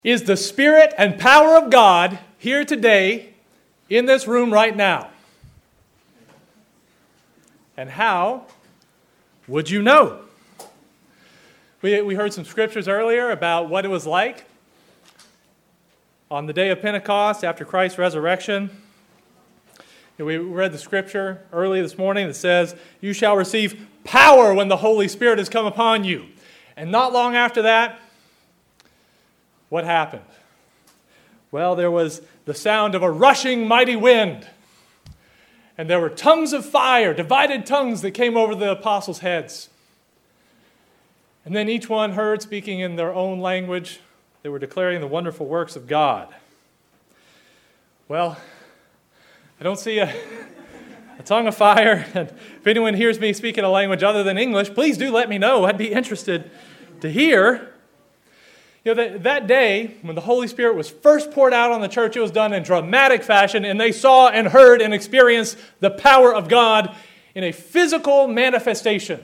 Is the Spirit and power of God here today in this room right now? And how would you know? We heard some scriptures earlier about what it was like on the day of Pentecost after Christ's resurrection. We read the scripture early this morning that says, "You shall receive power when the Holy Spirit has come upon you." And not long after that, what happened? Well, there was the sound of a rushing mighty wind. And there were tongues of fire, divided tongues that came over the apostles' heads. And then each one heard, speaking in their own language, they were declaring the wonderful works of God. Well, I don't see a tongue of fire. And if anyone hears me speaking a language other than English, please do let me know. I'd be interested to hear. You know, that day, when the Holy Spirit was first poured out on the church, it was done in dramatic fashion, and they saw and heard and experienced the power of God in a physical manifestation.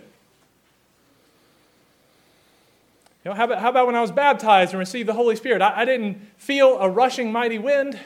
You know, how about when I was baptized and received the Holy Spirit? I didn't feel a rushing mighty wind.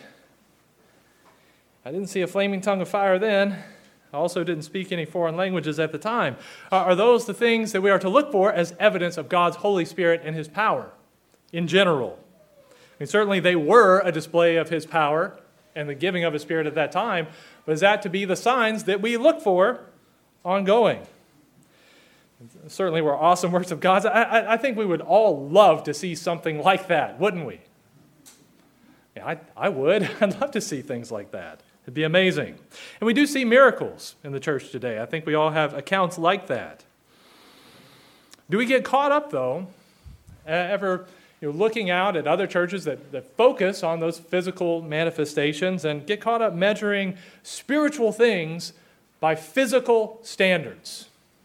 I didn't see a flaming tongue of fire then. I also didn't speak any foreign languages at the time. Are those the things that we are to look for as evidence of God's Holy Spirit and His power? In general. I mean, certainly they were a display of His power and the giving of His Spirit at that time, but is that to be the signs that we look for ongoing? Certainly were awesome works of God. I think we would all love to see something like that, wouldn't we? Yeah, I would. I'd love to see things like that. It'd be amazing. And we do see miracles in the church today. I think we all have accounts like that. Do we get caught up, though, ever looking out at other churches that focus on those physical manifestations and get caught up measuring spiritual things by physical standards?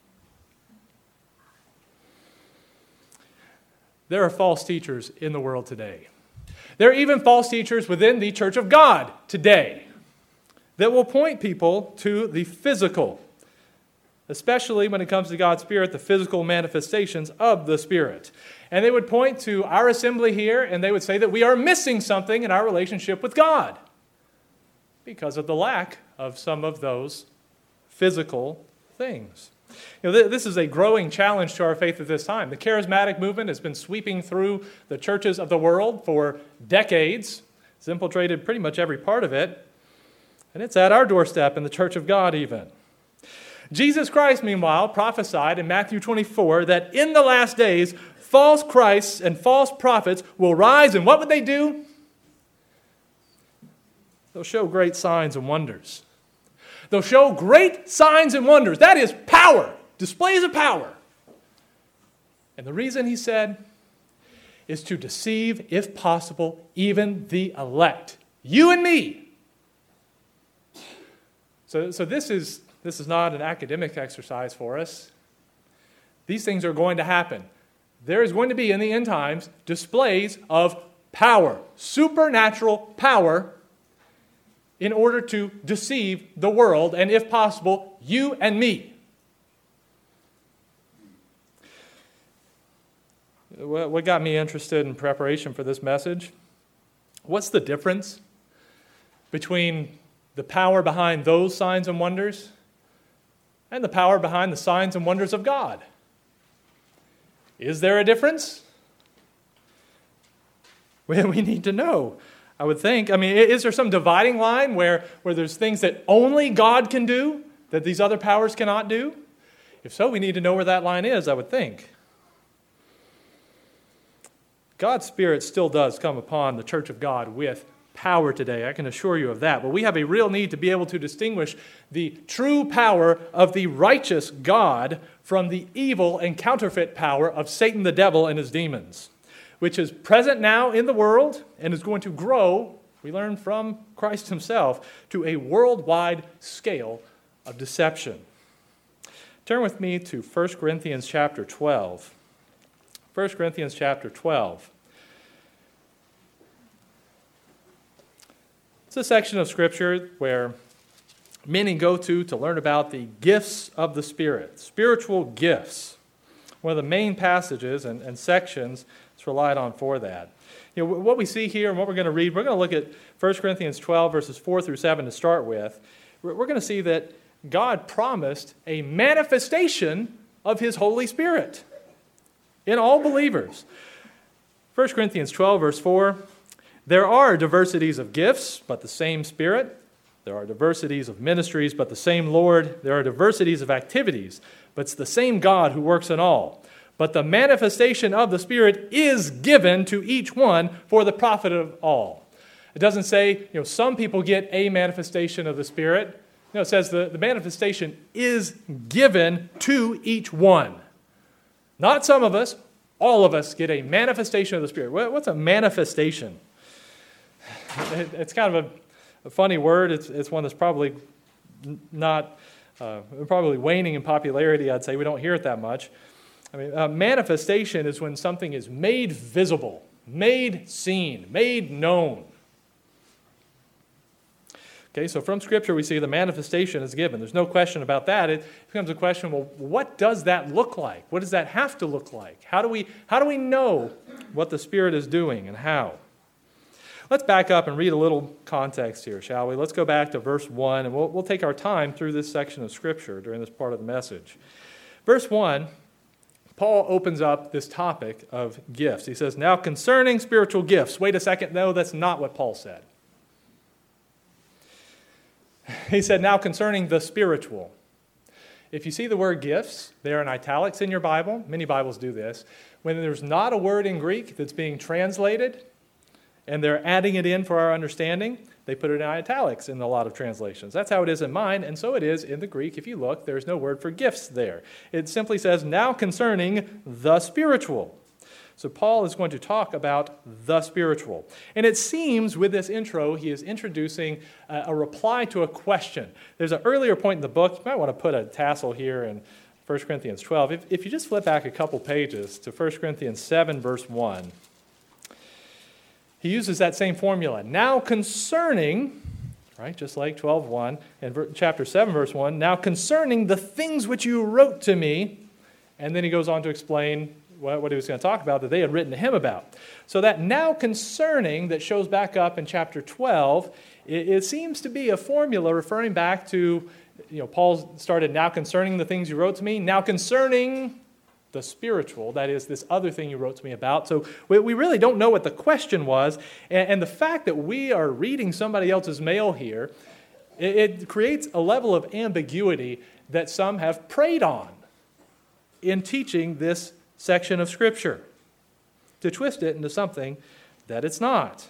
There are false teachers in the world today. There are even false teachers within the Church of God today that will point people to the physical, especially when it comes to God's Spirit, the physical manifestations of the Spirit. And they would point to our assembly here, and they would say that we are missing something in our relationship with God because of the lack of some of those physical things. You know, this is a growing challenge to our faith at this time. The charismatic movement has been sweeping through the churches of the world for decades. It's infiltrated pretty much every part of it. And it's at our doorstep in the Church of God even. Jesus Christ, meanwhile, prophesied in Matthew 24 that in the last days, false Christs and false prophets will rise, and what would they do? They'll show great signs and wonders. They'll show great signs and wonders. That is power, displays of power. And the reason, he said, is to deceive, if possible, even the elect. You and me. So this is not an academic exercise for us. These things are going to happen. There is going to be, in the end times, displays of power, supernatural power, in order to deceive the world, and if possible, you and me. What got me interested in preparation for this message? What's the difference between the power behind those signs and wonders and the power behind the signs and wonders of God? Is there a difference? Well, we need to know, I would think. I mean, is there some dividing line where there's things that only God can do that these other powers cannot do? If so, we need to know where that line is, I would think. God's Spirit still does come upon the Church of God with power today. I can assure you of that. But we have a real need to be able to distinguish the true power of the righteous God from the evil and counterfeit power of Satan the devil and his demons, which is present now in the world and is going to grow, we learn from Christ himself, to a worldwide scale of deception. Turn with me to 1 Corinthians chapter 12. 1 Corinthians chapter 12. It's a section of Scripture where many go to learn about the gifts of the Spirit, spiritual gifts. One of the main passages and sections It's relied on for that. What we see here and what we're going to read, we're going to look at 1 Corinthians 12, verses 4 through 7 to start with. We're going to see that God promised a manifestation of His Holy Spirit in all believers. 1 Corinthians 12, verse 4, there are diversities of gifts, but the same Spirit. There are diversities of ministries, but the same Lord. There are diversities of activities, but it's the same God who works in all. But the manifestation of the Spirit is given to each one for the profit of all. It doesn't say, some people get a manifestation of the Spirit. No, it says the manifestation is given to each one. Not some of us, all of us get a manifestation of the Spirit. What's a manifestation? It's kind of a funny word. It's one that's probably not, probably waning in popularity, I'd say. We don't hear it that much. Manifestation is when something is made visible, made seen, made known. Okay, so from Scripture we see the manifestation is given. There's no question about that. It becomes a question, well, what does that look like? What does that have to look like? How do we know what the Spirit is doing and how? Let's back up and read a little context here, shall we? Let's go back to verse 1, and we'll take our time through this section of Scripture during this part of the message. Verse 1, Paul opens up this topic of gifts. He says, now concerning spiritual gifts. Wait a second, no, that's not what Paul said. He said, now concerning the spiritual. If you see the word gifts, they are in italics in your Bible. Many Bibles do this. When there's not a word in Greek that's being translated, and they're adding it in for our understanding, they put it in italics in a lot of translations. That's how it is in mine, and so it is in the Greek. If you look, there's no word for gifts there. It simply says, now concerning the spiritual. So Paul is going to talk about the spiritual. And it seems with this intro, he is introducing a reply to a question. There's an earlier point in the book. You might want to put a tassel here in 1 Corinthians 12. If you just flip back a couple pages to 1 Corinthians 7, verse 1, he uses that same formula. Now concerning, right, just like 12:1 and chapter 7, verse 1, now concerning the things which you wrote to me, and then he goes on to explain what he was going to talk about that they had written to him about. So that now concerning that shows back up in chapter 12, it seems to be a formula referring back to, Paul started now concerning the things you wrote to me, now concerning the spiritual, that is this other thing you wrote to me about. So we really don't know what the question was, and the fact that we are reading somebody else's mail here, it creates a level of ambiguity that some have preyed on in teaching this section of Scripture, to twist it into something that it's not.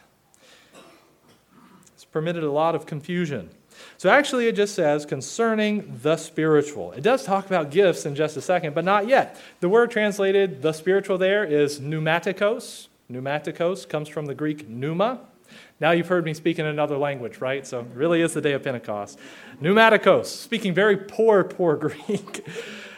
It's permitted a lot of confusion. So actually it just says concerning the spiritual. It does talk about gifts in just a second, but not yet. The word translated the spiritual there is pneumatikos. Pneumatikos comes from the Greek pneuma. Now you've heard me speak in another language, right? So it really is the day of Pentecost. Pneumatikos, speaking very poor Greek.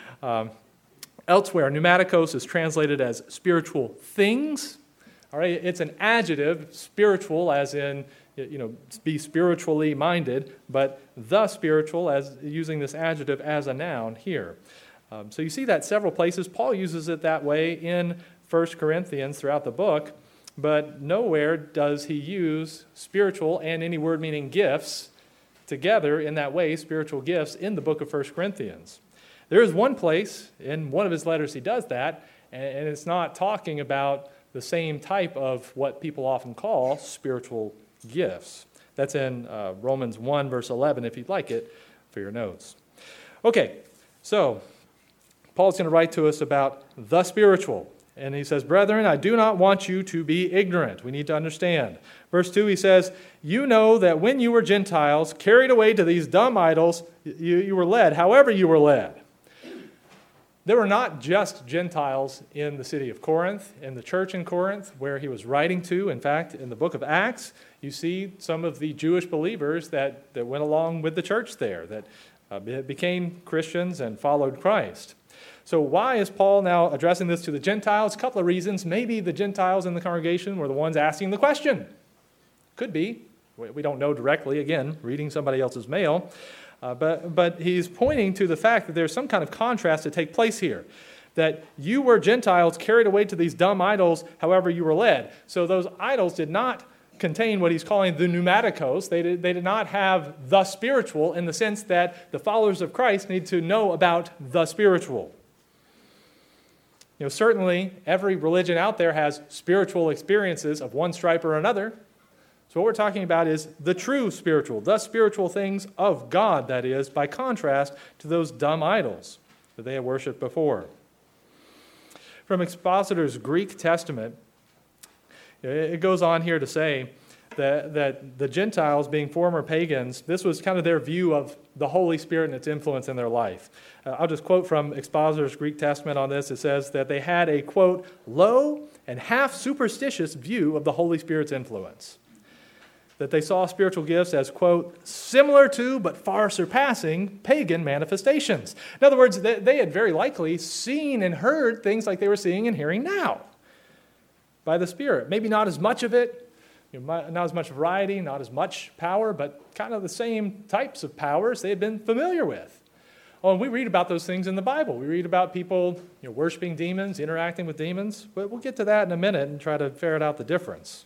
Elsewhere, pneumatikos is translated as spiritual things. All right, it's an adjective, spiritual as in, be spiritually minded, but the spiritual as using this adjective as a noun here. So you see that several places. Paul uses it that way in 1 Corinthians throughout the book, but nowhere does he use spiritual and any word meaning gifts together in that way, spiritual gifts, in the book of 1 Corinthians. There is one place in one of his letters he does that, and it's not talking about the same type of what people often call spiritual gifts. That's in Romans 1, verse 11, if you'd like it for your notes. Okay, so Paul's going to write to us about the spiritual. And he says, brethren, I do not want you to be ignorant. We need to understand. Verse 2, he says, you know that when you were Gentiles, carried away to these dumb idols, you were led, however you were led. There were not just Gentiles in the city of Corinth, in the church in Corinth, where he was writing to. In fact, in the book of Acts, you see some of the Jewish believers that went along with the church there, that became Christians and followed Christ. So why is Paul now addressing this to the Gentiles? A couple of reasons. Maybe the Gentiles in the congregation were the ones asking the question. Could be. We don't know directly, again, reading somebody else's mail. But he's pointing to the fact that there's some kind of contrast to take place here. that you were Gentiles carried away to these dumb idols, however you were led. So those idols did not contain what he's calling the pneumaticos. They did not have the spiritual in the sense that the followers of Christ need to know about the spiritual. Certainly every religion out there has spiritual experiences of one stripe or another. So what we're talking about is the true spiritual, the spiritual things of God, that is, by contrast to those dumb idols that they had worshipped before. From Expositor's Greek Testament, it goes on here to say that the Gentiles, being former pagans, this was kind of their view of the Holy Spirit and its influence in their life. I'll just quote from Expositor's Greek Testament on this. It says that they had a, quote, low and half-superstitious view of the Holy Spirit's influence. That they saw spiritual gifts as, quote, similar to but far surpassing pagan manifestations. In other words, they had very likely seen and heard things like they were seeing and hearing now by the Spirit. Maybe not as much of it, not as much variety, not as much power, but kind of the same types of powers they had been familiar with. Oh, and we read about those things in the Bible. We read about people worshiping demons, interacting with demons, but we'll get to that in a minute and try to ferret out the difference.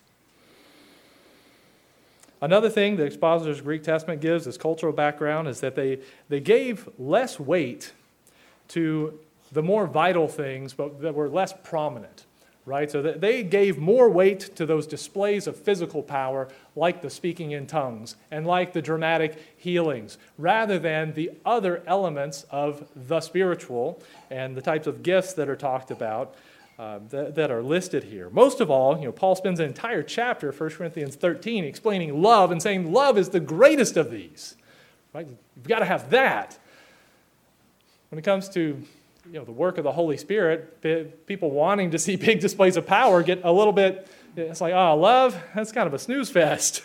Another thing the Expositor's Greek Testament gives as cultural background is that they gave less weight to the more vital things, but that were less prominent. Right? So they gave more weight to those displays of physical power, like the speaking in tongues and like the dramatic healings, rather than the other elements of the spiritual and the types of gifts that are talked about that are listed here. Most of all, Paul spends an entire chapter, 1 Corinthians 13, explaining love and saying love is the greatest of these. Right? You've got to have that. When it comes to the work of the Holy Spirit, people wanting to see big displays of power get a little bit, it's like, love, that's kind of a snooze fest.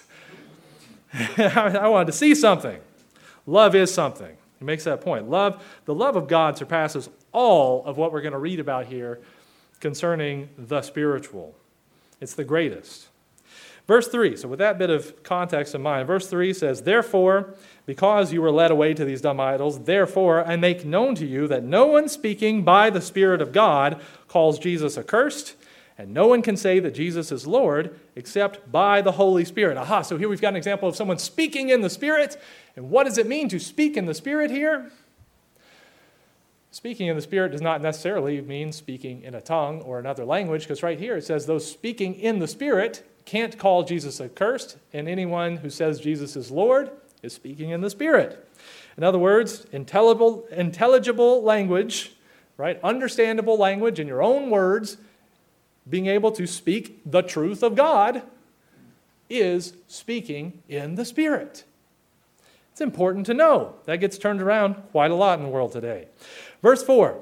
I wanted to see something. Love is something. He makes that point. The love of God surpasses all of what we're going to read about here concerning the spiritual. It's the greatest. Verse 3, so with that bit of context in mind, verse 3 says, therefore, because you were led away to these dumb idols, therefore I make known to you that no one speaking by the Spirit of God calls Jesus accursed, and no one can say that Jesus is Lord except by the Holy Spirit. Aha, so here we've got an example of someone speaking in the Spirit. And what does it mean to speak in the Spirit here? Speaking in the Spirit does not necessarily mean speaking in a tongue or another language, because right here it says those speaking in the Spirit can't call Jesus accursed, and anyone who says Jesus is Lord is speaking in the Spirit. In other words, intelligible language, right? Understandable language in your own words, being able to speak the truth of God is speaking in the Spirit. It's important to know. That gets turned around quite a lot in the world today. Verse 4.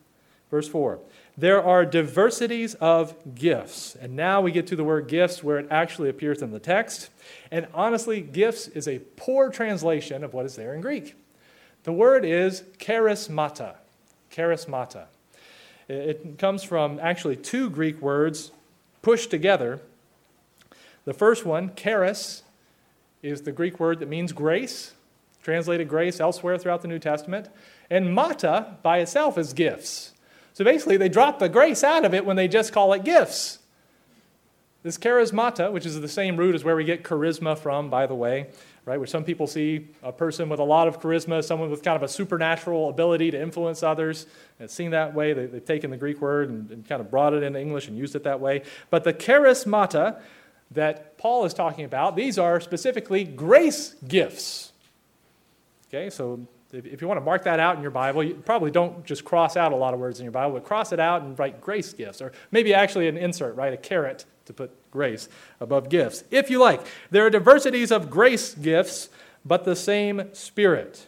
There are diversities of gifts. And now we get to the word gifts where it actually appears in the text. And honestly, gifts is a poor translation of what is there in Greek. The word is charismata. Charismata. It comes from actually two Greek words pushed together. The first one, charis, is the Greek word that means grace, translated grace elsewhere throughout the New Testament. And mata by itself is gifts. So basically, they drop the grace out of it when they just call it gifts. This charismata, which is the same root as where we get charisma from, by the way, right? Where some people see a person with a lot of charisma, someone with kind of a supernatural ability to influence others. And it's seen that way. They've taken the Greek word and kind of brought it into English and used it that way. But the charismata that Paul is talking about, these are specifically grace gifts. Okay, so if you want to mark that out in your Bible, you probably don't just cross out a lot of words in your Bible, but cross it out and write grace gifts. Or maybe actually an insert, right? A caret to put grace above gifts. If you like, there are diversities of grace gifts, but the same Spirit.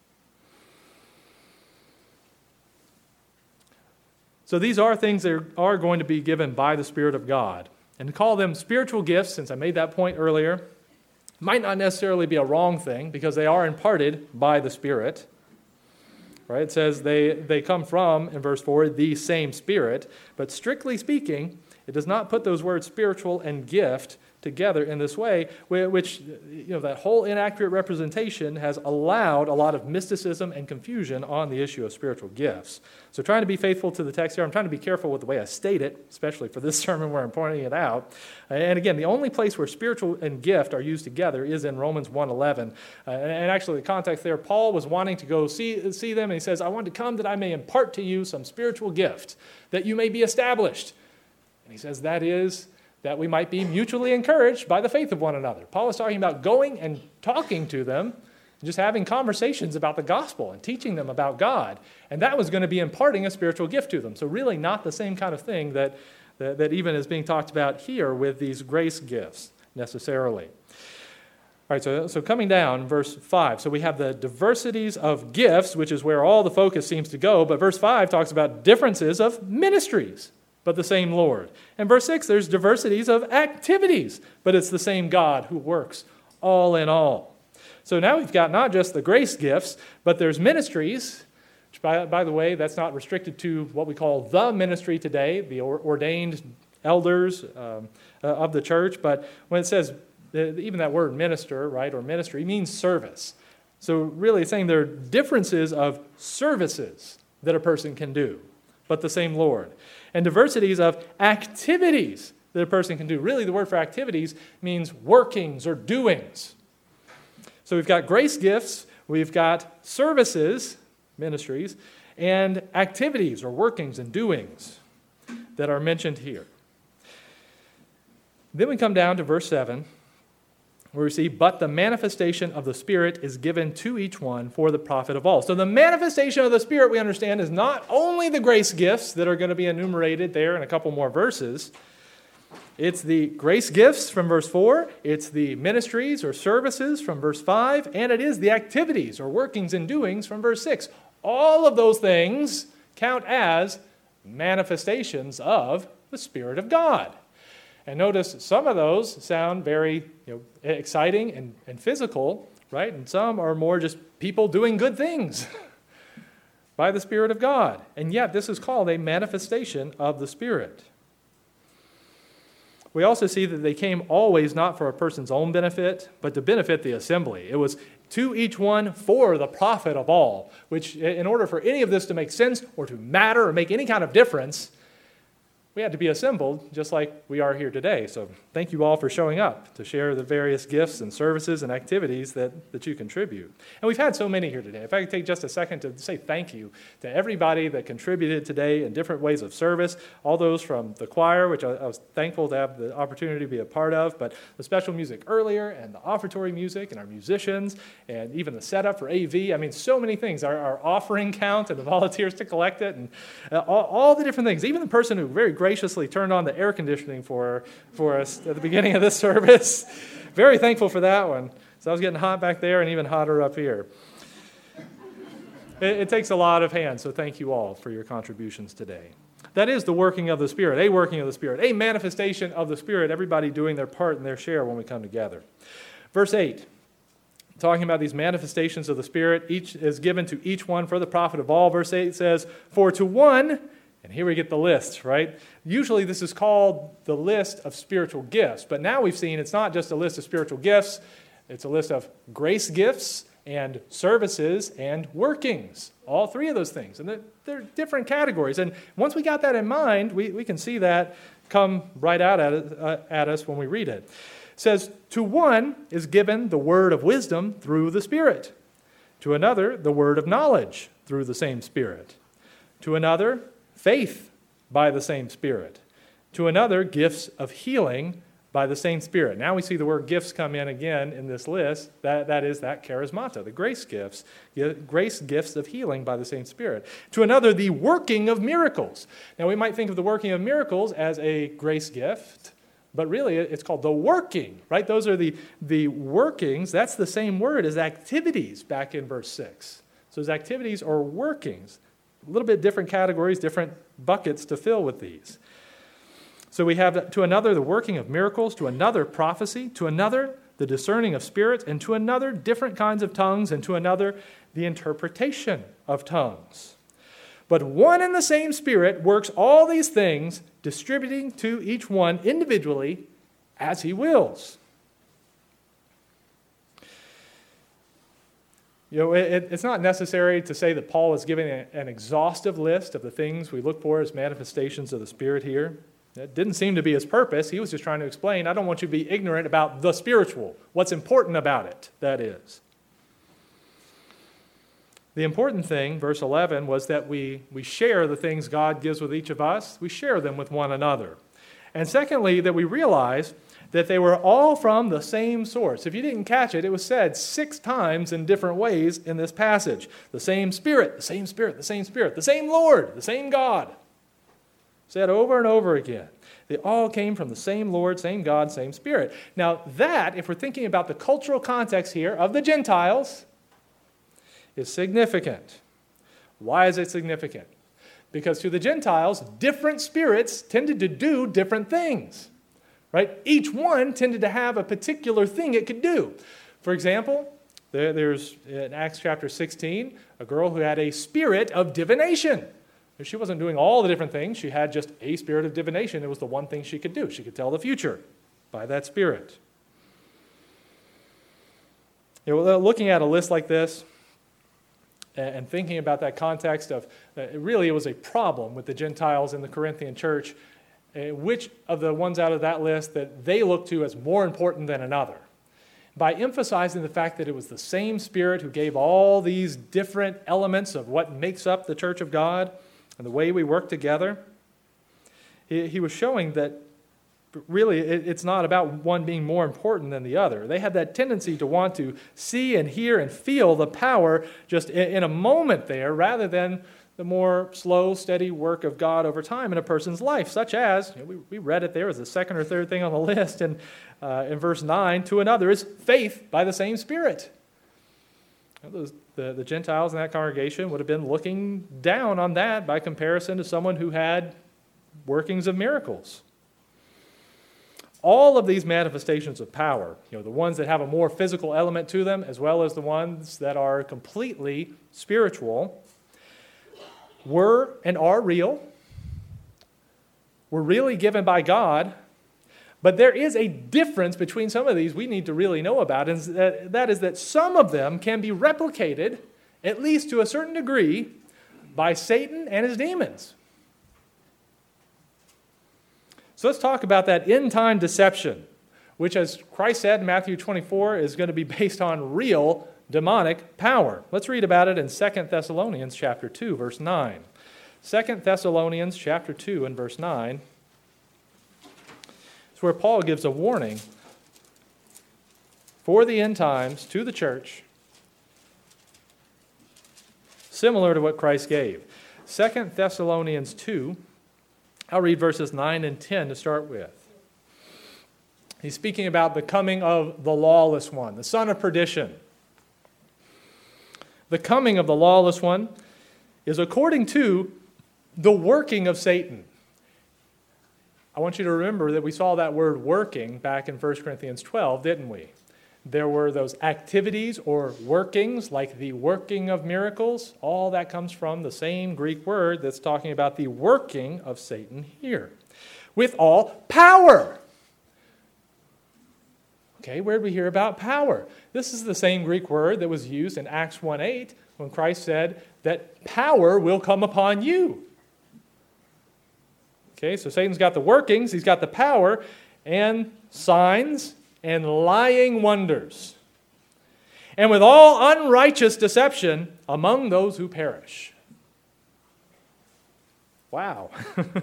So these are things that are going to be given by the Spirit of God. And to call them spiritual gifts, since I made that point earlier, might not necessarily be a wrong thing because they are imparted by the Spirit. Right? It says they come from, in verse 4, the same Spirit. But strictly speaking, it does not put those words spiritual and gift together in this way, which, that whole inaccurate representation has allowed a lot of mysticism and confusion on the issue of spiritual gifts. So trying to be faithful to the text here, I'm trying to be careful with the way I state it, especially for this sermon where I'm pointing it out. And again, the only place where spiritual and gift are used together is in Romans 1:11. And actually the context there, Paul was wanting to go see them, and he says, I want to come that I may impart to you some spiritual gift, that you may be established. And he says that is that we might be mutually encouraged by the faith of one another. Paul is talking about going and talking to them, just having conversations about the gospel and teaching them about God. And that was going to be imparting a spiritual gift to them. So really not the same kind of thing that even is being talked about here with these grace gifts necessarily. All right, so coming down, verse 5. So we have the diversities of gifts, which is where all the focus seems to go. But verse 5 talks about differences of ministries, but the same Lord. And verse 6, there's diversities of activities, but it's the same God who works all in all. So now we've got not just the grace gifts, but there's ministries, which, by the way, that's not restricted to what we call the ministry today, the ordained elders of the church. But when it says, even that word minister, right, or ministry, means service. So really it's saying there are differences of services that a person can do, but the same Lord. And diversities of activities that a person can do. Really, the word for activities means workings or doings. So we've got grace gifts, we've got services, ministries, and activities or workings and doings that are mentioned here. Then we come down to verse 7, where we see, but the manifestation of the Spirit is given to each one for the profit of all. So the manifestation of the Spirit, we understand, is not only the grace gifts that are going to be enumerated there in a couple more verses. It's the grace gifts from verse 4, it's the ministries or services from verse 5, and it is the activities or workings and doings from verse 6. All of those things count as manifestations of the Spirit of God. And notice some of those sound very exciting and physical, right? And some are more just people doing good things by the Spirit of God. And yet this is called a manifestation of the Spirit. We also see that they came always not for a person's own benefit, but to benefit the assembly. It was to each one for the profit of all, which in order for any of this to make sense or to matter or make any kind of difference, we had to be assembled just like we are here today. So thank you all for showing up to share the various gifts and services and activities that you contribute. And we've had so many here today. If I could take just a second to say thank you to everybody that contributed today in different ways of service, all those from the choir, which I was thankful to have the opportunity to be a part of, but the special music earlier and the offertory music and our musicians and even the setup for AV. I mean, so many things. Our offering count and the volunteers to collect it and all the different things. Even the person who very graciously turned on the air conditioning for us at the beginning of this service. Very thankful for that one. So I was getting hot back there and even hotter up here. It takes a lot of hands, so thank you all for your contributions today. That is the working of the Spirit, a working of the Spirit, a manifestation of the Spirit, everybody doing their part and their share when we come together. Verse 8, talking about these manifestations of the Spirit, each is given to each one for the profit of all. Verse 8 says, for to one, and here we get the list, right? Usually this is called the list of spiritual gifts, but now we've seen it's not just a list of spiritual gifts, it's a list of grace gifts and services and workings, all three of those things. And they're different categories. And once we got that in mind, we can see that come right out at us when we read it. It says, to one is given the word of wisdom through the Spirit, to another the word of knowledge through the same Spirit, to another faith by the same Spirit, to another gifts of healing by the same Spirit. Now we see the word gifts come in again in this list. That is that charismata, the grace gifts of healing by the same Spirit. To another, the working of miracles. Now we might think of the working of miracles as a grace gift, but really it's called the working, right? Those are the workings. That's the same word as activities back in verse 6. So as activities or workings. A little bit different categories, different buckets to fill with these. So we have to another the working of miracles, to another prophecy, to another the discerning of spirits, and to another different kinds of tongues, and to another the interpretation of tongues. But one and the same Spirit works all these things, distributing to each one individually as he wills. It's not necessary to say that Paul is giving an exhaustive list of the things we look for as manifestations of the Spirit here. That didn't seem to be his purpose. He was just trying to explain, I don't want you to be ignorant about the spiritual, what's important about it, that is. The important thing, verse 11, was that we share the things God gives with each of us. We share them with one another. And secondly, that we realize that they were all from the same source. If you didn't catch it, it was said 6 times in different ways in this passage. The same Spirit, the same Spirit, the same Spirit, the same Lord, the same God. Said over and over again. They all came from the same Lord, same God, same Spirit. Now that, if we're thinking about the cultural context here of the Gentiles, is significant. Why is it significant? Because to the Gentiles, different spirits tended to do different things. Right? Each one tended to have a particular thing it could do. For example, there's in Acts chapter 16, a girl who had a spirit of divination. She wasn't doing all the different things. She had just a spirit of divination. It was the one thing she could do. She could tell the future by that spirit. Looking at a list like this and thinking about that context of, really it was a problem with the Gentiles in the Corinthian church, which of the ones out of that list that they looked to as more important than another. By emphasizing the fact that it was the same Spirit who gave all these different elements of what makes up the church of God and the way we work together, he was showing that really it's not about one being more important than the other. They had that tendency to want to see and hear and feel the power just in a moment there rather than the more slow, steady work of God over time in a person's life, such as, we read it there as the second or third thing on the list in verse 9, to another is faith by the same Spirit. The Gentiles in that congregation would have been looking down on that by comparison to someone who had workings of miracles. All of these manifestations of power, the ones that have a more physical element to them, as well as the ones that are completely spiritual, were and are real, were really given by God, but there is a difference between some of these we need to really know about, and that is that some of them can be replicated, at least to a certain degree, by Satan and his demons. So let's talk about that end-time deception, which, as Christ said in Matthew 24, is going to be based on real demonic power. Let's read about it in 2 Thessalonians chapter 2, verse 9. 2 Thessalonians chapter 2 and verse 9 is where Paul gives a warning for the end times to the church, similar to what Christ gave. 2 Thessalonians 2, I'll read verses 9 and 10 to start with. He's speaking about the coming of the lawless one, the son of perdition. The coming of the lawless one is according to the working of Satan. I want you to remember that we saw that word working back in 1 Corinthians 12, didn't we? There were those activities or workings, like the working of miracles. All that comes from the same Greek word that's talking about the working of Satan here. With all power. Okay, where did we hear about power? This is the same Greek word that was used in Acts 1:8 when Christ said that power will come upon you. Okay, so Satan's got the workings, he's got the power, and signs and lying wonders, and with all unrighteous deception among those who perish. Wow.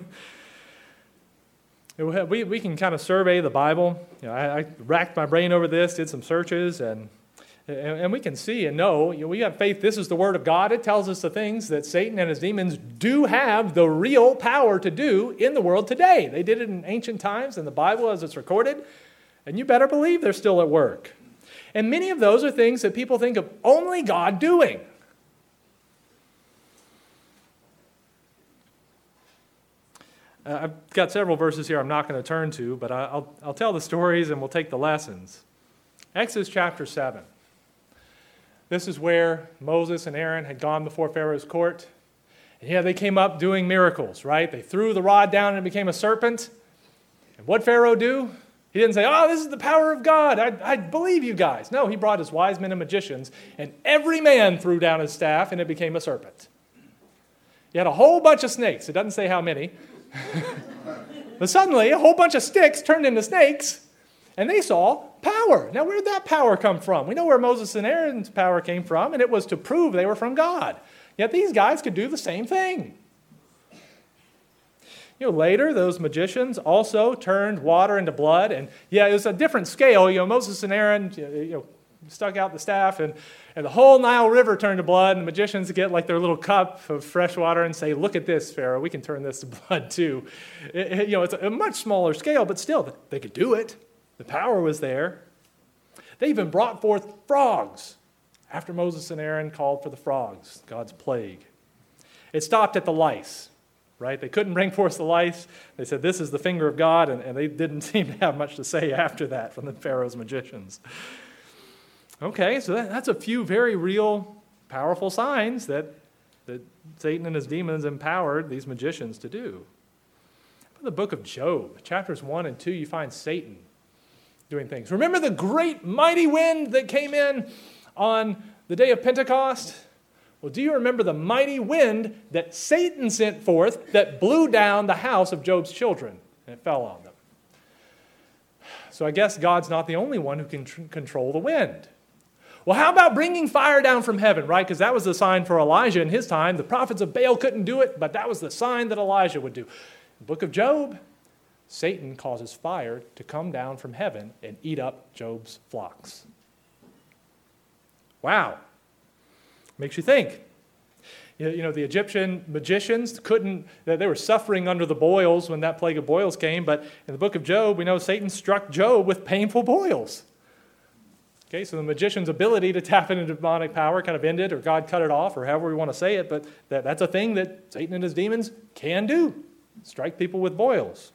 We can kind of survey the Bible. I racked my brain over this, did some searches, and we can see and know, we have faith this is the Word of God. It tells us the things that Satan and his demons do have the real power to do in the world today. They did it in ancient times in the Bible as it's recorded, and you better believe they're still at work. And many of those are things that people think of only God doing. I've got several verses here I'm not going to turn to, but I'll tell the stories and we'll take the lessons. Exodus chapter 7. This is where Moses and Aaron had gone before Pharaoh's court. And they came up doing miracles, right? They threw the rod down and it became a serpent. And what'd Pharaoh do? He didn't say, oh, this is the power of God. I believe you guys. No, he brought his wise men and magicians, and every man threw down his staff, and it became a serpent. He had a whole bunch of snakes. It doesn't say how many. But suddenly, a whole bunch of sticks turned into snakes, and they saw power. Now, where did that power come from? We know where Moses and Aaron's power came from, and it was to prove they were from God. Yet these guys could do the same thing. Later, those magicians also turned water into blood, and it was a different scale. Moses and Aaron, stuck out the staff, and the whole Nile River turned to blood, and the magicians get like their little cup of fresh water and say, look at this, Pharaoh, we can turn this to blood too. It's a much smaller scale, but still, they could do it. The power was there. They even brought forth frogs after Moses and Aaron called for the frogs, God's plague. It stopped at the lice, right? They couldn't bring forth the lice. They said, this is the finger of God, and they didn't seem to have much to say after that from the Pharaoh's magicians. Okay, so that's a few very real, powerful signs that Satan and his demons empowered these magicians to do. In the book of Job, chapters 1 and 2, you find Satan doing things. Remember the great mighty wind that came in on the day of Pentecost? Well, do you remember the mighty wind that Satan sent forth that blew down the house of Job's children, and it fell on them? So I guess God's not the only one who can control the wind. Well, how about bringing fire down from heaven, right? Because that was the sign for Elijah in his time. The prophets of Baal couldn't do it, but that was the sign that Elijah would do. In the book of Job, Satan causes fire to come down from heaven and eat up Job's flocks. Wow. Makes you think. The Egyptian magicians they were suffering under the boils when that plague of boils came, but in the book of Job, we know Satan struck Job with painful boils. Okay, so the magician's ability to tap into demonic power kind of ended, or God cut it off, or however we want to say it, but that's a thing that Satan and his demons can do, strike people with boils.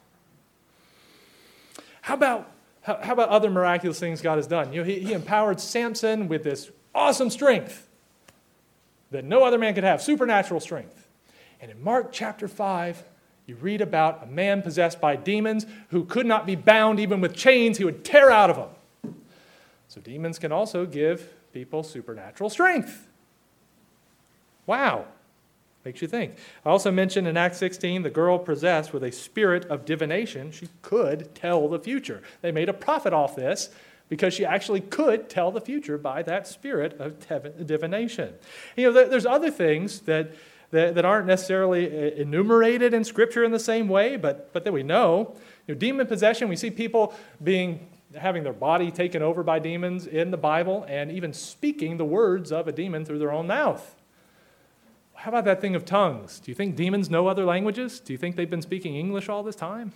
How about other miraculous things God has done? He empowered Samson with this awesome strength that no other man could have, supernatural strength. And in Mark chapter 5, you read about a man possessed by demons who could not be bound even with chains. He would tear out of them. So demons can also give people supernatural strength. Wow. Makes you think. I also mentioned in Acts 16, the girl possessed with a spirit of divination, she could tell the future. They made a profit off this because she actually could tell the future by that spirit of divination. There's other things that aren't necessarily enumerated in Scripture in the same way, but that we know. Demon possession, we see people having their body taken over by demons in the Bible, and even speaking the words of a demon through their own mouth. How about that thing of tongues? Do you think demons know other languages? Do you think they've been speaking English all this time?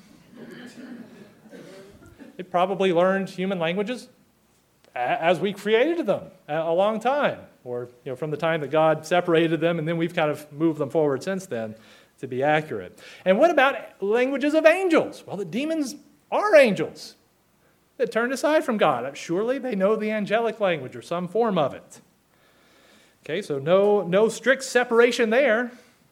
They probably learned human languages as we created them a long time, or from the time that God separated them, and then we've kind of moved them forward since then to be accurate. And what about languages of angels? Well, the demons are angels that turned aside from God. Surely they know the angelic language or some form of it. Okay, so no strict separation there.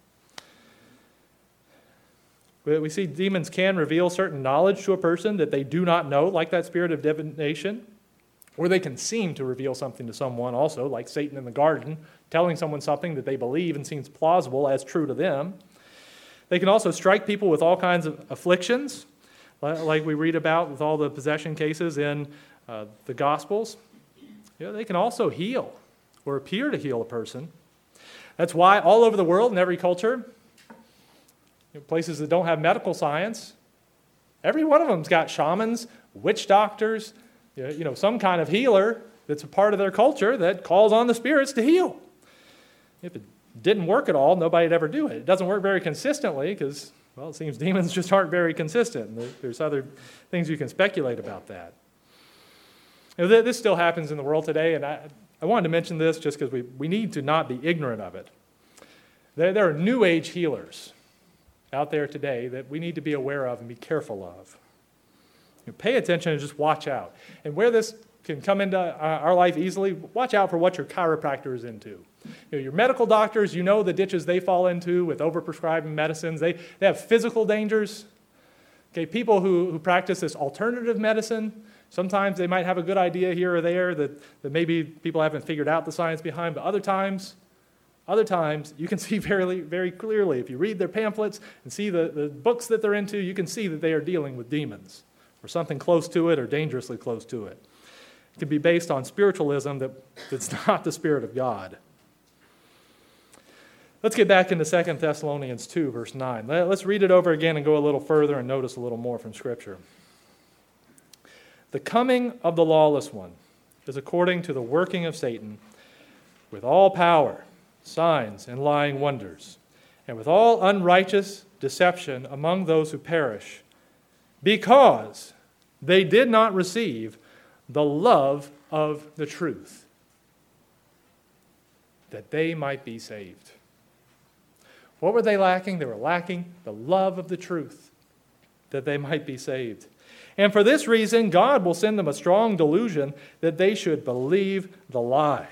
We see demons can reveal certain knowledge to a person that they do not know, like that spirit of divination. Or they can seem to reveal something to someone also, like Satan in the garden, telling someone something that they believe and seems plausible as true to them. They can also strike people with all kinds of afflictions, like we read about with all the possession cases in the Gospels. They can also heal or appear to heal a person. That's why all over the world, in every culture, places that don't have medical science, every one of them's got shamans, witch doctors, some kind of healer that's a part of their culture that calls on the spirits to heal. If it didn't work at all, nobody'd ever do it. It doesn't work very consistently because, it seems demons just aren't very consistent. There's other things you can speculate about that. This still happens in the world today, and I wanted to mention this just because we need to not be ignorant of it. There are New Age healers out there today that we need to be aware of and be careful of. Pay attention and just watch out. And where this can come into our life easily, watch out for what your chiropractor is into. Your medical doctors, the ditches they fall into with overprescribing medicines. They have physical dangers Okay, people who practice this alternative medicine, sometimes they might have a good idea here or there that maybe people haven't figured out the science behind, but other times you can see very, very clearly. If you read their pamphlets and see the books that they're into, you can see that they are dealing with demons or something close to it or dangerously close to it. It can be based on spiritualism that's not the Spirit of God. Let's get back into 2 Thessalonians 2, verse 9. Let's read it over again and go a little further and notice a little more from Scripture. The coming of the lawless one is according to the working of Satan, with all power, signs, and lying wonders, and with all unrighteous deception among those who perish, because they did not receive the love of the truth, that they might be saved. What were they lacking? They were lacking the love of the truth, that they might be saved. And for this reason, God will send them a strong delusion that they should believe the lie.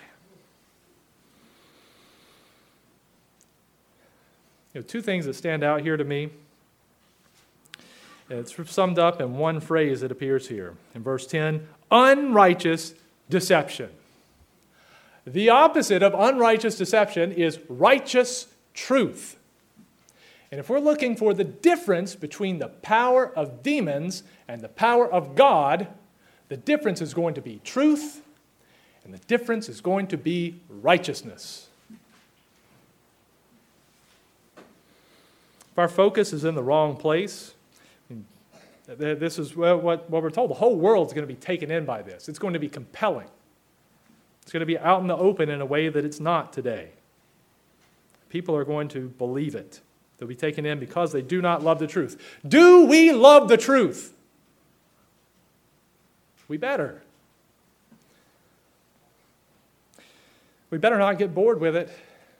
Two things that stand out here to me. It's summed up in one phrase that appears here. In verse 10, unrighteous deception. The opposite of unrighteous deception is righteous truth. And if we're looking for the difference between the power of demons and the power of God, the difference is going to be truth, and the difference is going to be righteousness. If our focus is in the wrong place, this is what we're told. The whole world's going to be taken in by this. It's going to be compelling. It's going to be out in the open in a way that it's not today. People are going to believe it. They'll be taken in because they do not love the truth. Do we love the truth? We better. We better not get bored with it.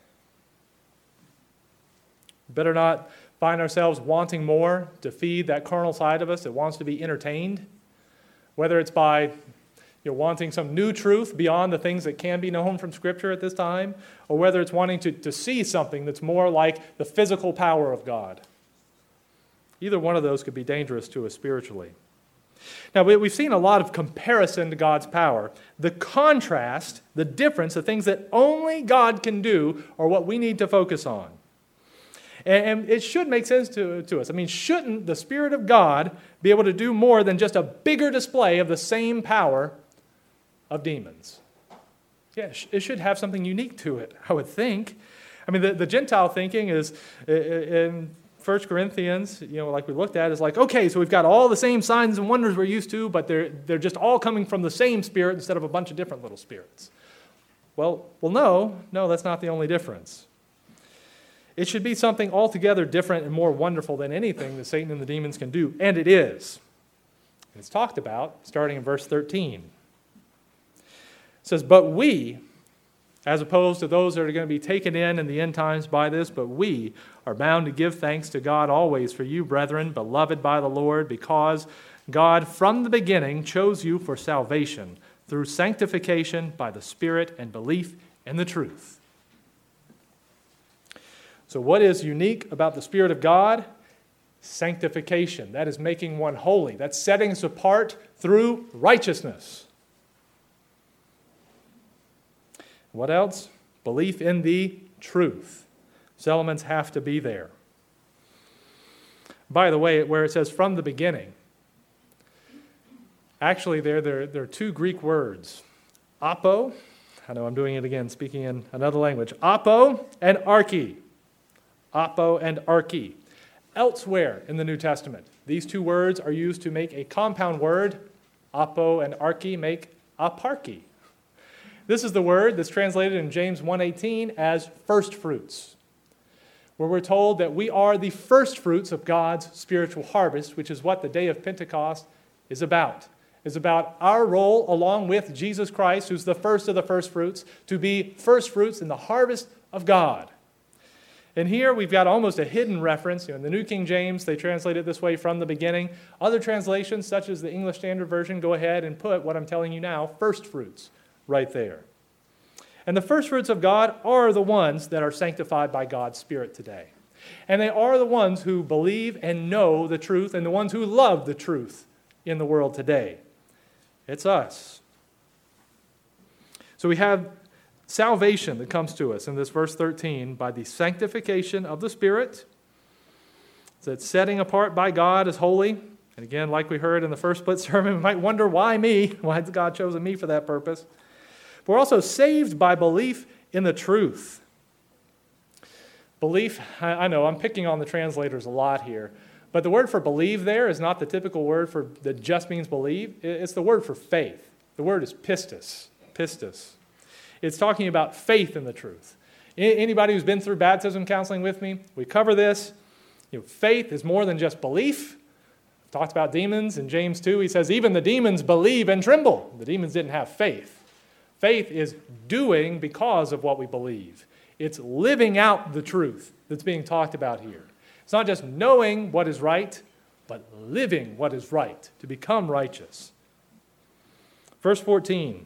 We better not find ourselves wanting more to feed that carnal side of us that wants to be entertained, whether it's by wanting some new truth beyond the things that can be known from Scripture at this time, or whether it's wanting to see something that's more like the physical power of God. Either one of those could be dangerous to us spiritually. Now, we've seen a lot of comparison to God's power. The contrast, the difference, the things that only God can do are what we need to focus on. And it should make sense to us. I mean, shouldn't the Spirit of God be able to do more than just a bigger display of the same power of demons? Yeah, it should have something unique to it, I would think. I mean, the Gentile thinking is, in 1 Corinthians, like we looked at, is like, okay, so we've got all the same signs and wonders we're used to, but they're just all coming from the same Spirit instead of a bunch of different little spirits. Well, no, that's not the only difference. It should be something altogether different and more wonderful than anything that Satan and the demons can do, and it is. It's talked about starting in verse 13. It says, but we, as opposed to those that are going to be taken in the end times by this, but we are bound to give thanks to God always for you, brethren, beloved by the Lord, because God from the beginning chose you for salvation through sanctification by the Spirit and belief in the truth. So what is unique about the Spirit of God? Sanctification. That is making one holy. That's setting us apart through righteousness. What else? Belief in the truth. Those elements have to be there. By the way, where it says from the beginning, actually there are two Greek words. Apo, I know I'm doing it again, speaking in another language. Apo and arche. Apo and arche. Elsewhere in the New Testament, these two words are used to make a compound word. Apo and arche make aparche. This is the word that's translated in James 1:18 as first fruits, where we're told that we are the first fruits of God's spiritual harvest, which is what the day of Pentecost is about. It's about our role along with Jesus Christ, who's the first of the first fruits, to be first fruits in the harvest of God. And here we've got almost a hidden reference. In the New King James, they translate it this way, from the beginning. Other translations, such as the English Standard Version, go ahead and put what I'm telling you now, first fruits, right there. And the first fruits of God are the ones that are sanctified by God's Spirit today. And they are the ones who believe and know the truth and the ones who love the truth in the world today. It's us. So we have salvation that comes to us in this verse 13 by the sanctification of the Spirit. That's setting apart by God as holy. And again, like we heard in the first split sermon, we might wonder, why me? Why has God chosen me for that purpose? But we're also saved by belief in the truth. Belief, I know I'm picking on the translators a lot here, but the word for believe there is not the typical word that just means believe. It's the word for faith. The word is pistis. Pistis. It's talking about faith in the truth. Anybody who's been through baptism counseling with me, we cover this. Faith is more than just belief. I've talked about demons in James 2. He says, even the demons believe and tremble. The demons didn't have faith. Faith is doing because of what we believe. It's living out the truth that's being talked about here. It's not just knowing what is right, but living what is right to become righteous. Verse 14.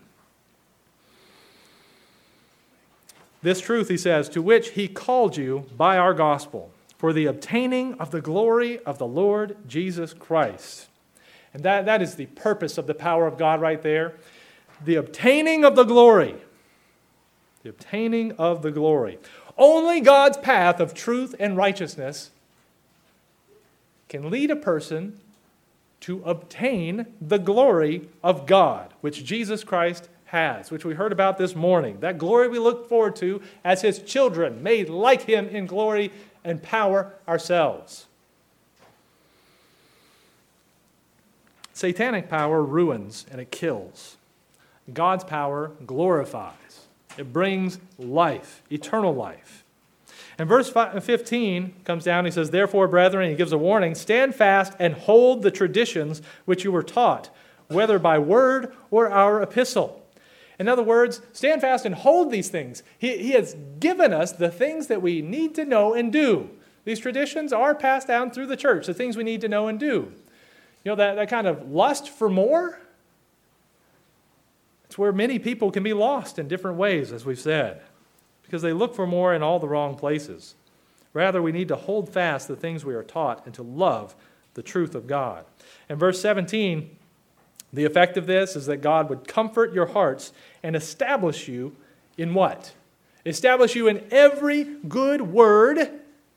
This truth, he says, to which he called you by our gospel, for the obtaining of the glory of the Lord Jesus Christ. And that is the purpose of the power of God right there. The obtaining of the glory. The obtaining of the glory. Only God's path of truth and righteousness can lead a person to obtain the glory of God, which Jesus Christ has, which we heard about this morning. That glory we look forward to as his children, made like him in glory and power ourselves. Satanic power ruins and it kills. God's power glorifies. It brings life, eternal life. And verse 15 comes down, he says, therefore, brethren, he gives a warning, stand fast and hold the traditions which you were taught, whether by word or our epistle. In other words, stand fast and hold these things. He has given us the things that we need to know and do. These traditions are passed down through the church, the things we need to know and do. That kind of lust for more, it's where many people can be lost in different ways, as we've said, because they look for more in all the wrong places. Rather, we need to hold fast the things we are taught and to love the truth of God. And verse 17, the effect of this is that God would comfort your hearts and establish you in what? Establish you in every good word.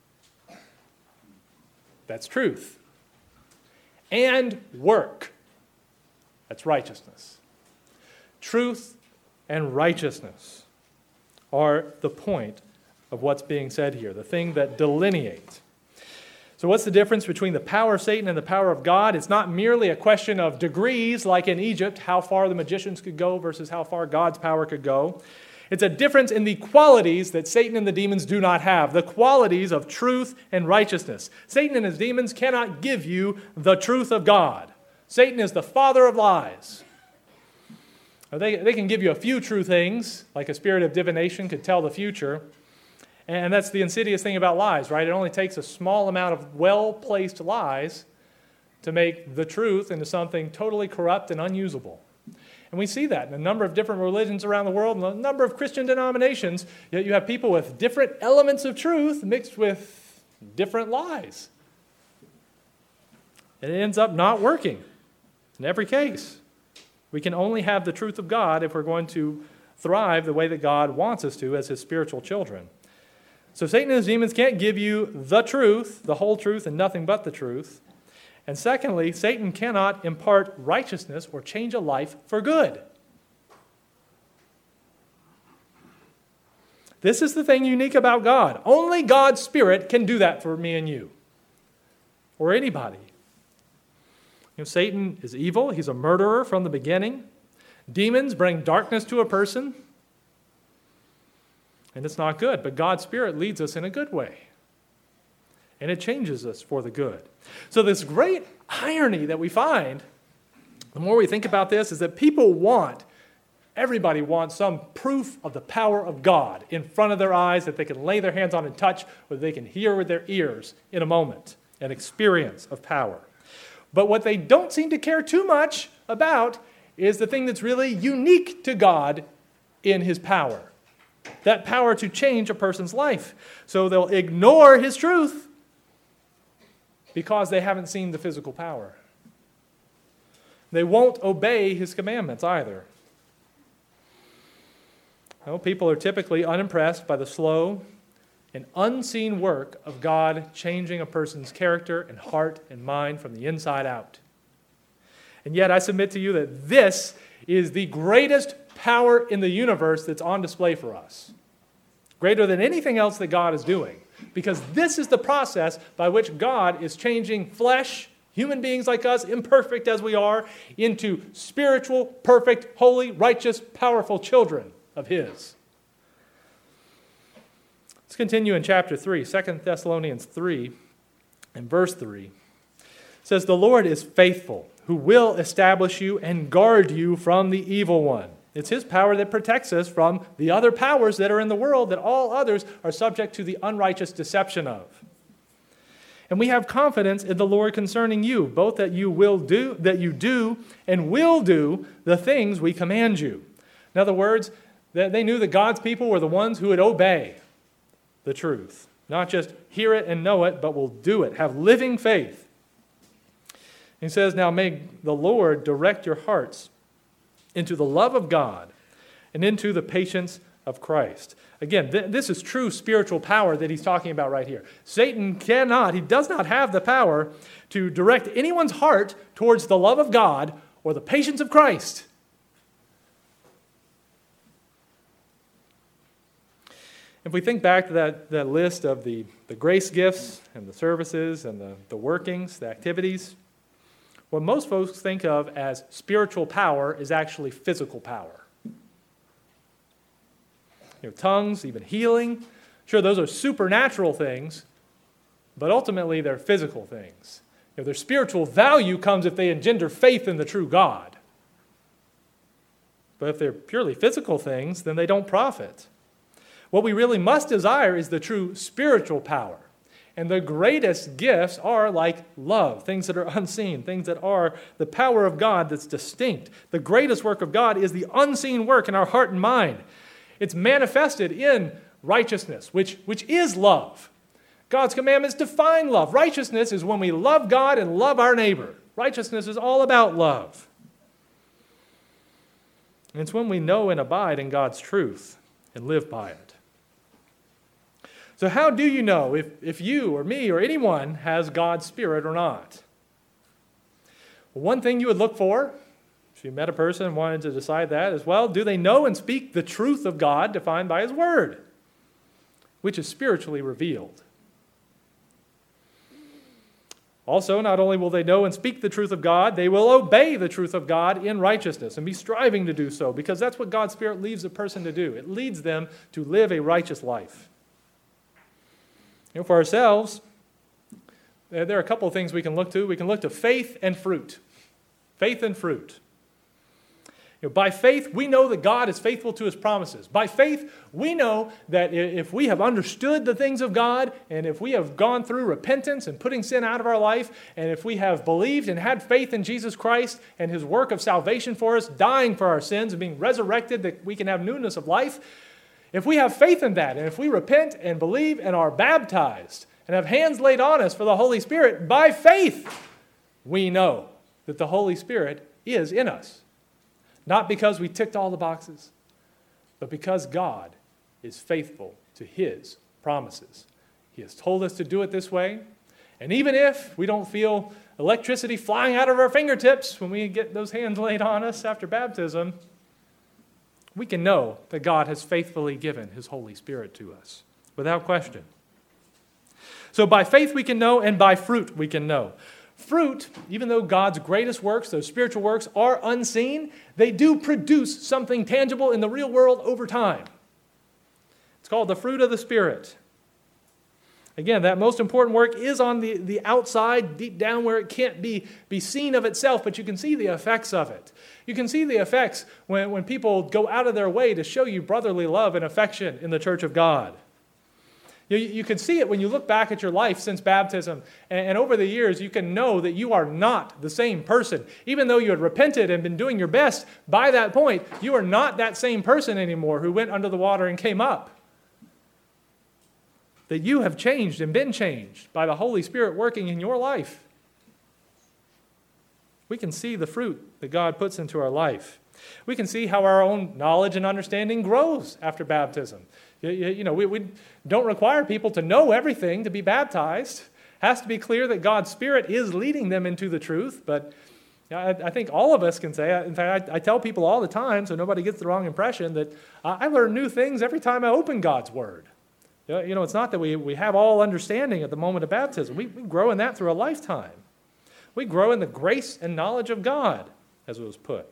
That's truth. And work. That's righteousness. Truth and righteousness are the point of what's being said here, the thing that delineates. So what's the difference between the power of Satan and the power of God? It's not merely a question of degrees like in Egypt, how far the magicians could go versus how far God's power could go. It's a difference in the qualities that Satan and the demons do not have, the qualities of truth and righteousness. Satan and his demons cannot give you the truth of God. Satan is the father of lies. They can give you a few true things, like a spirit of divination could tell the future. And that's the insidious thing about lies, right? It only takes a small amount of well-placed lies to make the truth into something totally corrupt and unusable. And we see that in a number of different religions around the world, and a number of Christian denominations. Yet you have people with different elements of truth mixed with different lies. And it ends up not working in every case. We can only have the truth of God if we're going to thrive the way that God wants us to as his spiritual children. So Satan and his demons can't give you the truth, the whole truth, and nothing but the truth. And secondly, Satan cannot impart righteousness or change a life for good. This is the thing unique about God. Only God's Spirit can do that for me and you, or anybody. Satan is evil. He's a murderer from the beginning. Demons bring darkness to a person. And it's not good, but God's Spirit leads us in a good way. And it changes us for the good. So this great irony that we find, the more we think about this, is that everybody wants some proof of the power of God in front of their eyes that they can lay their hands on and touch, or they can hear with their ears in a moment, an experience of power. But what they don't seem to care too much about is the thing that's really unique to God in his power. that power to change a person's life. So they'll ignore his truth because they haven't seen the physical power. They won't obey his commandments either. Well, people are typically unimpressed by the slow and unseen work of God changing a person's character and heart and mind from the inside out. And yet I submit to you that this is the greatest power in the universe that's on display for us. Greater than anything else that God is doing. Because this is the process by which God is changing flesh, human beings like us, imperfect as we are, into spiritual, perfect, holy, righteous, powerful children of His. Let's continue in chapter 3, 2 Thessalonians 3, and verse 3. It says, "The Lord is faithful, who will establish you and guard you from the evil one." It's His power that protects us from the other powers that are in the world that all others are subject to the unrighteous deception of. And we have confidence in the Lord concerning you, both that you do and will do the things we command you. In other words, that they knew that God's people were the ones who would obey the truth. Not just hear it and know it, but will do it. Have living faith. He says, "Now may the Lord direct your hearts into the love of God and into the patience of Christ." Again, this is true spiritual power that he's talking about right here. Satan he does not have the power to direct anyone's heart towards the love of God or the patience of Christ. If we think back to that list of the grace gifts and the services and the workings, the activities, what most folks think of as spiritual power is actually physical power. Tongues, even healing. Sure, those are supernatural things, but ultimately they're physical things. Their spiritual value comes if they engender faith in the true God. But if they're purely physical things, then they don't profit. What we really must desire is the true spiritual power. And the greatest gifts are like love, things that are unseen, things that are the power of God that's distinct. The greatest work of God is the unseen work in our heart and mind. It's manifested in righteousness, which is love. God's commandments define love. Righteousness is when we love God and love our neighbor. Righteousness is all about love. And it's when we know and abide in God's truth and live by it. So how do you know if you or me or anyone has God's Spirit or not? Well, one thing you would look for, if you met a person and wanted to decide that, is, well, do they know and speak the truth of God defined by His Word, which is spiritually revealed? Also, not only will they know and speak the truth of God, they will obey the truth of God in righteousness and be striving to do so, because that's what God's Spirit leads a person to do. It leads them to live a righteous life. For ourselves, there are a couple of things we can look to. We can look to faith and fruit. Faith and fruit. By faith, we know that God is faithful to His promises. By faith, we know that if we have understood the things of God, and if we have gone through repentance and putting sin out of our life, and if we have believed and had faith in Jesus Christ and His work of salvation for us, dying for our sins and being resurrected that we can have newness of life, if we have faith in that, and if we repent and believe and are baptized and have hands laid on us for the Holy Spirit, by faith, we know that the Holy Spirit is in us. Not because we ticked all the boxes, but because God is faithful to His promises. He has told us to do it this way, and even if we don't feel electricity flying out of our fingertips when we get those hands laid on us after baptism, we can know that God has faithfully given His Holy Spirit to us, without question. So by faith we can know, and by fruit we can know. Fruit, even though God's greatest works, those spiritual works, are unseen, they do produce something tangible in the real world over time. It's called the fruit of the Spirit. Again, that most important work is on the outside, deep down where it can't be seen of itself, but you can see the effects of it. You can see the effects when people go out of their way to show you brotherly love and affection in the church of God. You can see it when you look back at your life since baptism. And over the years, you can know that you are not the same person. Even though you had repented and been doing your best, by that point, you are not that same person anymore who went under the water and came up. That you have changed and been changed by the Holy Spirit working in your life. We can see the fruit that God puts into our life. We can see how our own knowledge and understanding grows after baptism. We don't require people to know everything to be baptized. It has to be clear that God's Spirit is leading them into the truth. But I think all of us can say, in fact, I tell people all the time so nobody gets the wrong impression, that I learn new things every time I open God's Word. It's not that we have all understanding at the moment of baptism. We grow in that through a lifetime. We grow in the grace and knowledge of God, as it was put.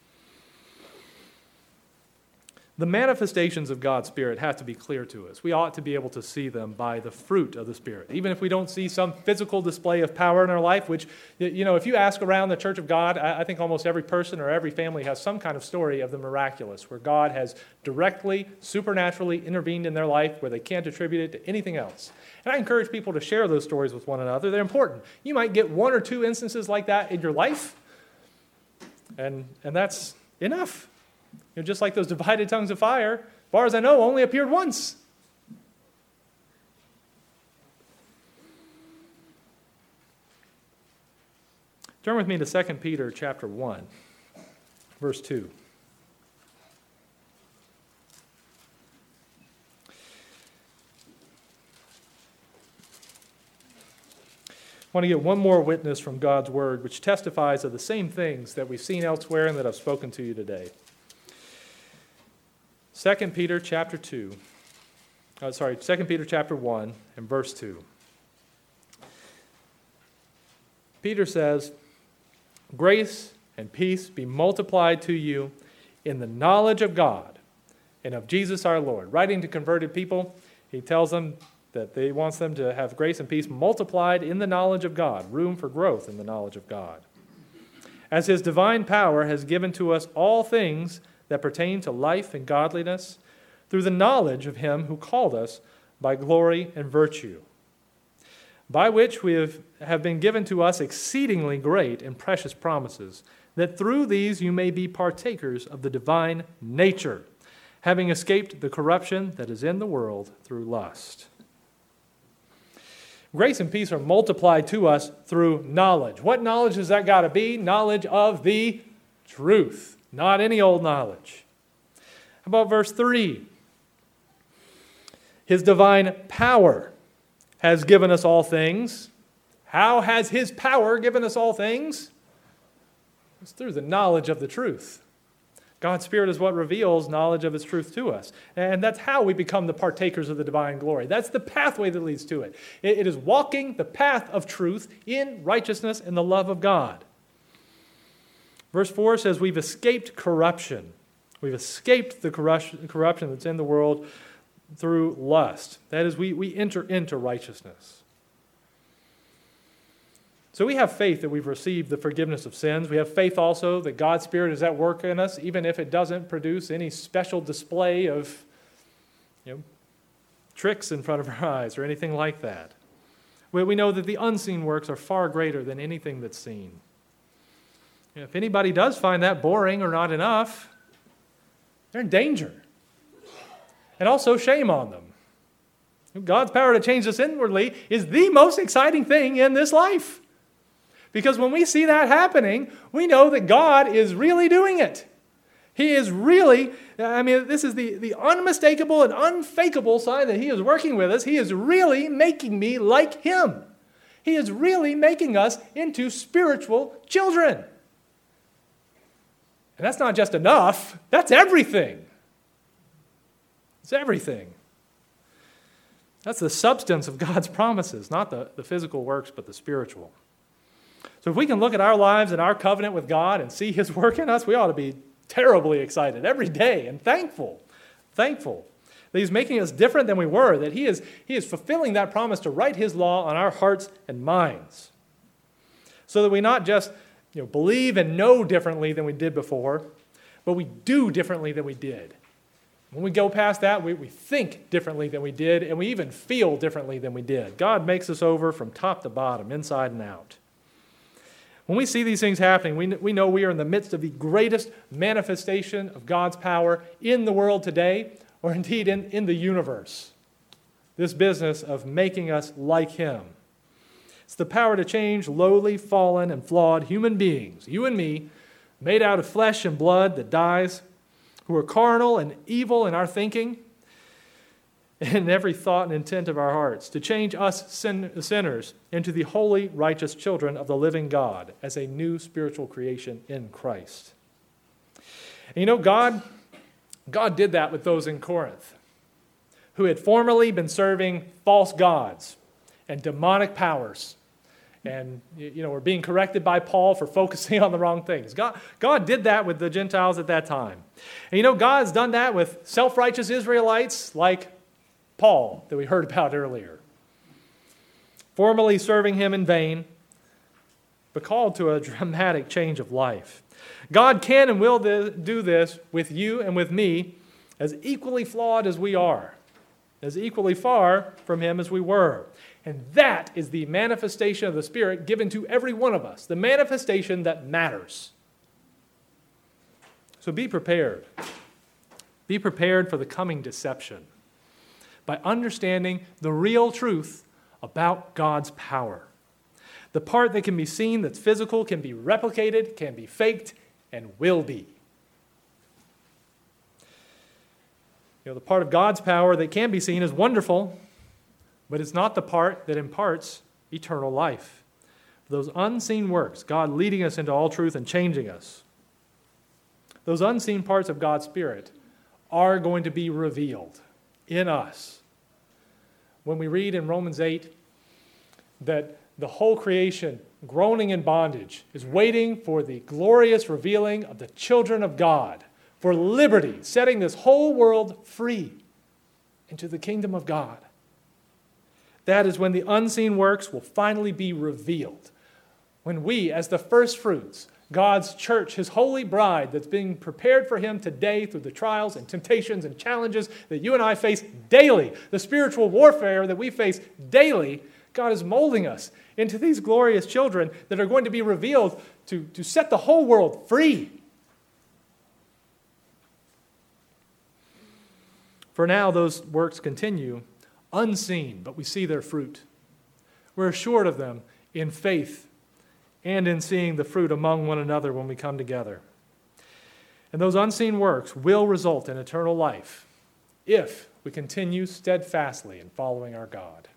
The manifestations of God's Spirit have to be clear to us. We ought to be able to see them by the fruit of the Spirit. Even if we don't see some physical display of power in our life, which, if you ask around the Church of God, I think almost every person or every family has some kind of story of the miraculous, where God has directly, supernaturally intervened in their life, where they can't attribute it to anything else. And I encourage people to share those stories with one another. They're important. You might get one or two instances like that in your life, and that's enough. Just like those divided tongues of fire, as far as I know, only appeared once. Turn with me to 2 Peter chapter 1, verse 2. I want to get one more witness from God's Word, which testifies of the same things that we've seen elsewhere and that I've spoken to you today. 2 Peter chapter 1 and verse 2. Peter says, "Grace and peace be multiplied to you in the knowledge of God and of Jesus our Lord." Writing to converted people, he tells them that he wants them to have grace and peace multiplied in the knowledge of God, room for growth in the knowledge of God. As his divine power has given to us all things that pertain to life and godliness, through the knowledge of him who called us by glory and virtue, by which we have been given to us exceedingly great and precious promises, that through these you may be partakers of the divine nature, having escaped the corruption that is in the world through lust. Grace and peace are multiplied to us through knowledge. What knowledge has that got to be? Knowledge of the truth, not any old knowledge. How about verse 3? His divine power has given us all things. How has his power given us all things? It's through the knowledge of the truth. God's Spirit is what reveals knowledge of his truth to us. And that's how we become the partakers of the divine glory. That's the pathway that leads to it. It is walking the path of truth in righteousness and the love of God. Verse 4 says we've escaped corruption. We've escaped the corruption that's in the world through lust. That is, we enter into righteousness. So we have faith that we've received the forgiveness of sins. We have faith also that God's Spirit is at work in us, even if it doesn't produce any special display of tricks in front of our eyes or anything like that. We know that the unseen works are far greater than anything that's seen. If anybody does find that boring or not enough, they're in danger. And also shame on them. God's power to change us inwardly is the most exciting thing in this life. Because when we see that happening, we know that God is really doing it. He is really, this is the unmistakable and unfakeable sign that he is working with us. He is really making me like him. He is really making us into spiritual children. And that's not just enough, that's everything. It's everything. That's the substance of God's promises, not the physical works, but the spiritual. So if we can look at our lives and our covenant with God and see his work in us, we ought to be terribly excited every day and thankful that he's making us different than we were, that he is fulfilling that promise to write his law on our hearts and minds, so that we not just believe and know differently than we did before, but we do differently than we did. When we go past that, we think differently than we did, and we even feel differently than we did. God makes us over from top to bottom, inside and out. When we see these things happening, we know we are in the midst of the greatest manifestation of God's power in the world today, or indeed in the universe. This business of making us like Him. It's the power to change lowly, fallen, and flawed human beings, you and me, made out of flesh and blood that dies, who are carnal and evil in our thinking and in every thought and intent of our hearts, to change us sinners into the holy, righteous children of the living God as a new spiritual creation in Christ. And you know, God did that with those in Corinth who had formerly been serving false gods and demonic powers. And, we're being corrected by Paul for focusing on the wrong things. God did that with the Gentiles at that time. And God's done that with self-righteous Israelites like Paul that we heard about earlier. Formerly serving Him in vain, but called to a dramatic change of life. God can and will do this with you and with me, as equally flawed as we are, as equally far from Him as we were. And that is the manifestation of the Spirit given to every one of us, the manifestation that matters. So be prepared. Be prepared for the coming deception by understanding the real truth about God's power. The part that can be seen, that's physical, can be replicated, can be faked, and will be. The part of God's power that can be seen is wonderful, but it's not the part that imparts eternal life. Those unseen works, God leading us into all truth and changing us, those unseen parts of God's Spirit are going to be revealed in us. When we read in Romans 8 that the whole creation, groaning in bondage, is waiting for the glorious revealing of the children of God, for liberty, setting this whole world free into the kingdom of God. That is when the unseen works will finally be revealed. When we, as the first fruits, God's church, His holy bride that's being prepared for Him today through the trials and temptations and challenges that you and I face daily, the spiritual warfare that we face daily, God is molding us into these glorious children that are going to be revealed to set the whole world free. For now, those works continue unseen, but we see their fruit. We're assured of them in faith and in seeing the fruit among one another when we come together. And those unseen works will result in eternal life if we continue steadfastly in following our God.